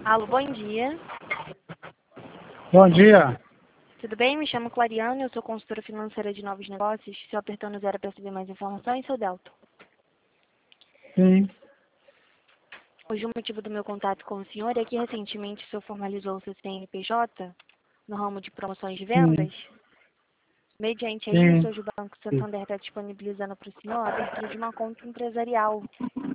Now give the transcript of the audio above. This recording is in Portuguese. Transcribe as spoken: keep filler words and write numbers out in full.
Alô, bom dia. Bom dia. Tudo bem? Me chamo Clariane, eu sou consultora financeira de novos negócios. Se eu apertando zero para saber mais informações, sou Delta. Sim, Hoje o motivo do meu contato com o senhor é que recentemente o senhor formalizou o seu C N P J no ramo de promoções de sim, vendas. Mediante a isso, sim. hoje o Banco Santander está disponibilizando para o senhor a abertura de uma conta empresarial,